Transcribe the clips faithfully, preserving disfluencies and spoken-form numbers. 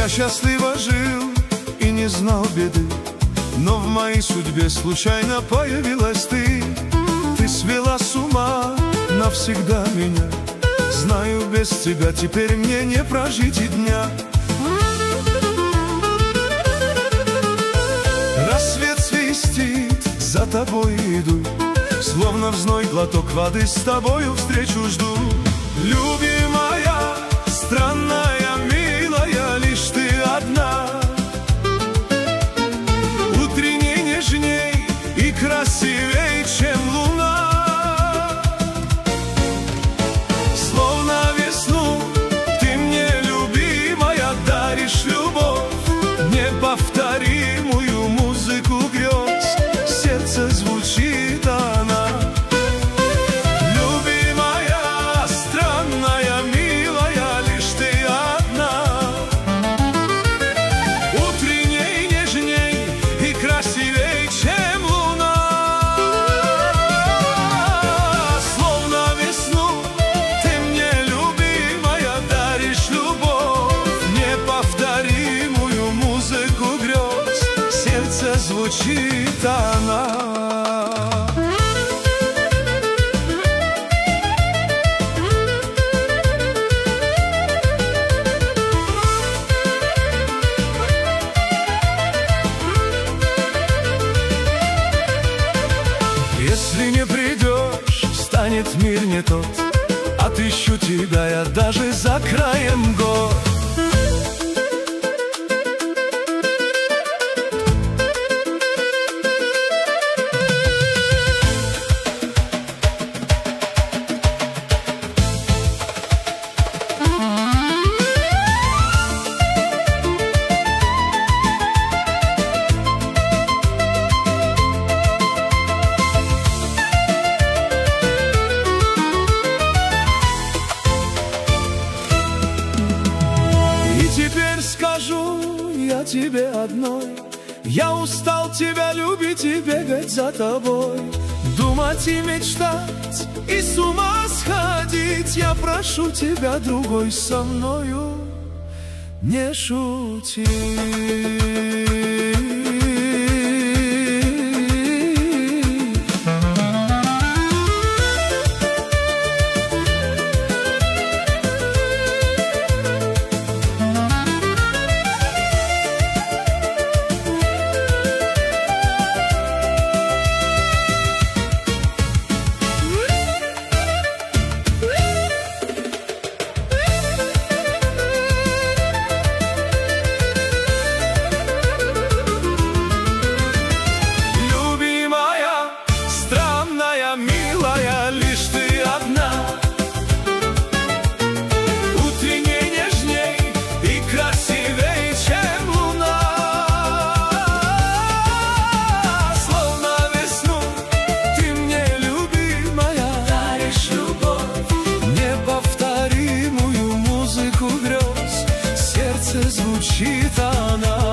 Я счастливо жил и не знал беды, но в моей судьбе случайно появилась ты. Ты свела с ума навсегда меня. Знаю, без тебя теперь мне не прожить и дня. Рассвет свистит, за тобой иду, словно в зной глоток воды с тобою встречу жду. Любимая, странная, милая, лишь ты одна. Утренней нежней и красивей, чем луна. Словно весну ты мне, любимая, даришь любовь, неповторимую музыку грез. Сердце звучит она. Любимая, странная, милая, лишь ты одна. Утренней, нежней и красивей, чем луна. Словно весну ты мне, любимая, даришь любовь, неповторимую музыку грез. Сердце звучит она. Если не придешь, станет мир не тот. Отыщу тебя я даже за краем гор. Теперь скажу я тебе одной: я устал тебя любить и бегать за тобой, думать и мечтать, и с ума сходить. Я прошу тебя, другой, со мною не шути. Милая, лишь ты одна. Утренней, нежней и красивей, чем луна. Словно весну ты мне, любимая, даришь любовь, неповторимую музыку грез. Сердце звучит она.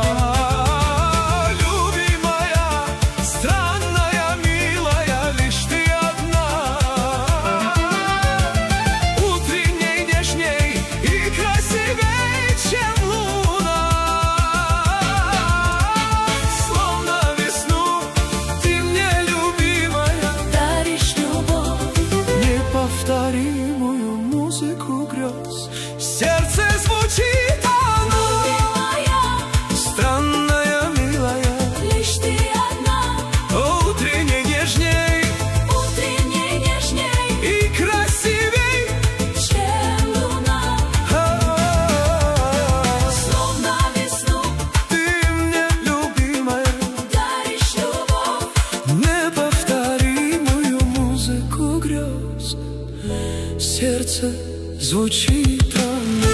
Неповторимую музыку грез. Сердце звучит оно. Любимая, странная, милая, лишь ты одна. Утренней, нежней, утренней, нежней и красивей, чем луна. Словно весну ты мне, любимая, даришь любовь, неповторимую музыку грез. Сердце звучит оно.